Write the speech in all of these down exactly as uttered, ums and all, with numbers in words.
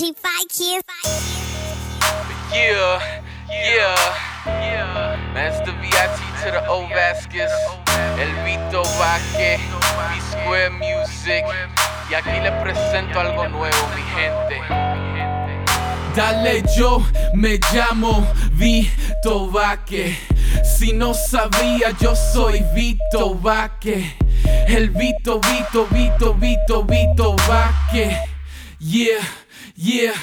G five kids. Yeah, yeah, yeah. Master V I T to the O Vasquez, El Vito Vázquez, B-Square Music. Y aquí les presento algo nuevo, mi gente. Dale, yo me llamo Vito Vázquez. Si no sabía, yo soy Vito Vázquez. El Vito, Vito, Vito, Vito, Vito Vázquez. Yeah, yeah.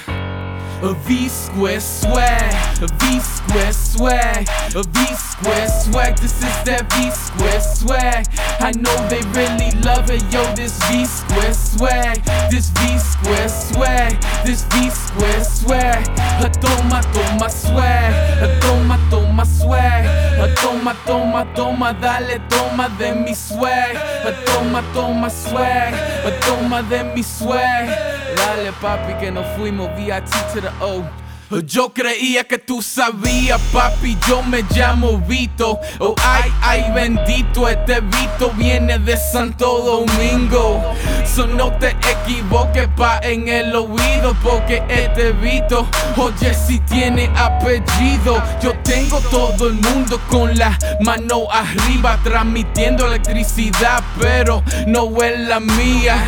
A V-Square swag, a V-Square swag, a V-Square swag. This is that V-Square swag. I know they really love it, yo. This V-Square swag, this V-Square swag, this V-Square swag. A toma, toma swag, a toma, toma swag, a toma, toma, toma, dale, toma de mi swag. A toma, toma swag, a toma de mi swag. Dale, papi, que nos fuimos V I T to the O. Yo creía que tú sabías, papi, yo me llamo Vito. Oh, ay, ay, bendito, este Vito viene de Santo Domingo. So no te equivoques, pa, en el oído, porque este Vito, oye, si tiene apellido. Yo tengo todo el mundo con la mano arriba, transmitiendo electricidad, pero no es la mía.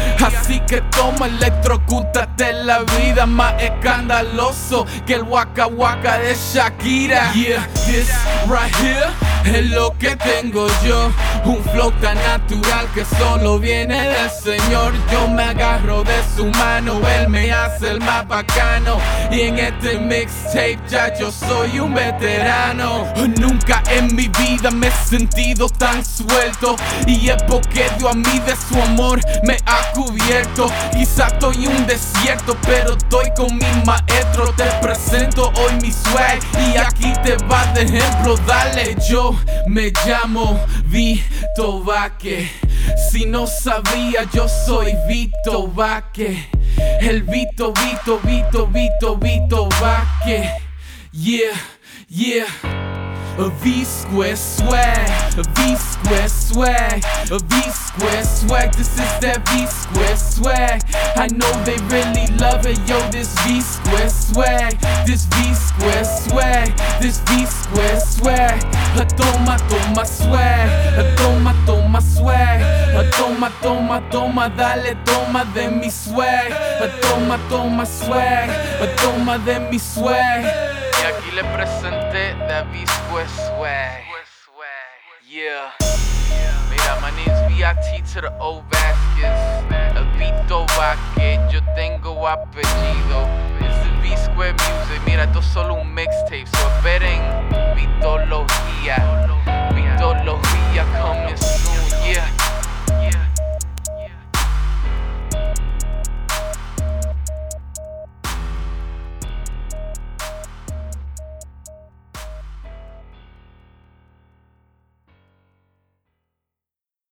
Así que toma, electrocútate, la vida más escandaloso que el Waka Waka de Shakira. Yeah, this right here es lo que tengo yo. Un flow tan natural que solo viene del Señor. Yo me agarro de su mano, Él me hace el más bacano. Y en este mixtape ya yo soy un veterano. Nunca en mi vida me he sentido tan suelto, y es porque Dios a mí de su amor me ha cubierto. Quizás estoy en un desierto, pero estoy con mi maestro. Te presento hoy mi swag y aquí te va de ejemplo. Dale, yo me llamo Vito Vázquez. Si no sabía, yo soy Vito Vázquez. El Vito, Vito, Vito, Vito, Vito Vázquez. Yeah, yeah. A V-Square swag, a V-Square swag, a V-Square swag. This is that V-Square swag. I know they really love it, yo. This V-Square swag, this V-Square swag, this V-Square swag. A toma, toma swag, a toma, toma swag, a toma, toma, toma, dale, toma de mi swag. A toma, toma swag, a toma de mi swag. Y aquí les presenté the V-Square swag. Yeah. Mira, my name's V I T to the O Vasquez, El Vito Vázquez. Yo tengo apellido. This is V-Square Music. Mira, esto es solo un mixtape, so esperen